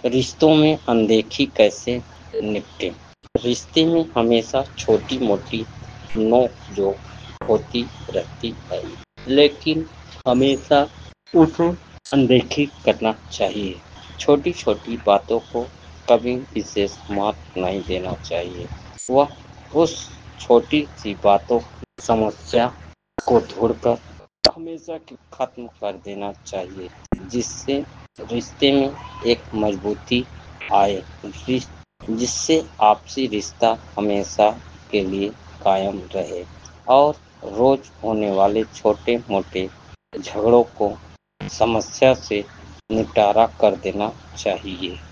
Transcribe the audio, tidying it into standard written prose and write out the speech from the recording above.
रिश्तों में अनदेखी कैसे निपटें? रिश्ते में हमेशा छोटी-मोटी नोक-झोंक होती रहती है, लेकिन हमेशा उसे अनदेखी करना चाहिए। छोटी-छोटी बातों को कभी विशेष महत्व नहीं देना चाहिए। वह उस छोटी-सी बातों की समस्या को ढूँढकर हमेशा के खत्म कर देना चाहिए, जिससे रिश्ते में एक मजबूती आए, जिससे आपसी रिश्ता हमेशा के लिए कायम रहे और रोज होने वाले छोटे-मोटे झगड़ों को समस्या से निपटारा कर देना चाहिए।